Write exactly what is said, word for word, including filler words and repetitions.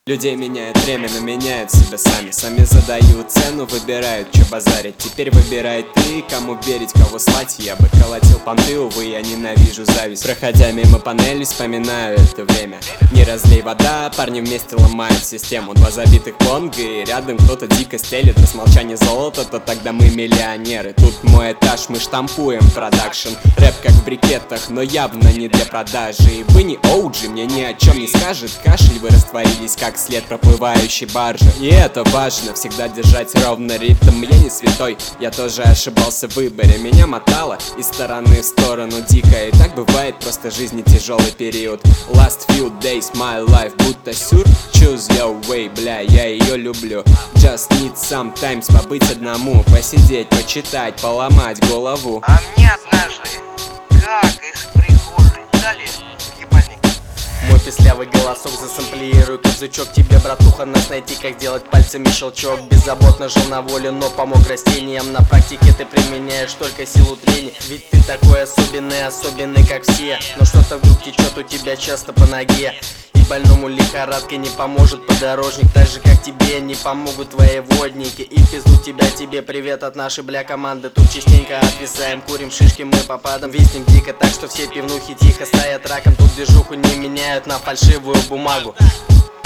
Людей меняет время, но меняют себя сами. Сами задают цену, выбирают, что базарить. Теперь выбирай ты, кому верить, кого слать. Я бы колотил понты, увы, я ненавижу зависть. Проходя мимо панели, вспоминаю это время. Не разлей вода, парни вместе ломают систему. Два забитых понга и рядом кто-то дико стелит. Раз молчание золото, то тогда мы миллионеры. Тут мой этаж, мы штампуем продакшн. Рэп как в брикетах, но явно не для продажи. И вы не оуджи, мне ни о чем не скажет кашель. Вы растворились как след проплывающей баржи. И это важно, всегда держать ровно ритм. Я не святой, я тоже ошибался в выборе. Меня мотало из стороны в сторону дико. И так бывает, просто жизни тяжелый период. Last few days my life будто сюр. Choose your way, бля, я ее люблю. Just need sometimes побыть одному. Посидеть, почитать, поломать голову. А мне однажды, как из прихожей дали ебальник. Мой песклявый голосок засэмплируй как звучок. Тебе, братуха, нас найти, как делать пальцами щелчок. Беззаботно жил на воле, но помог растениям. На практике ты применяешь только силу трения. Ведь ты такой особенный, особенный как все. Но что-то вдруг течет у тебя часто по ноге. И больному лихорадка не поможет подорожник. Так же как тебе не помогут твои водники. И в пизду тебя, тебе привет от нашей бля команды. Тут частенько отвисаем, курим шишки, мы попадом. Виснем дико, так что все пивнухи тихо стоят раком. Тут движуху не меняют на фальшивую бумагу.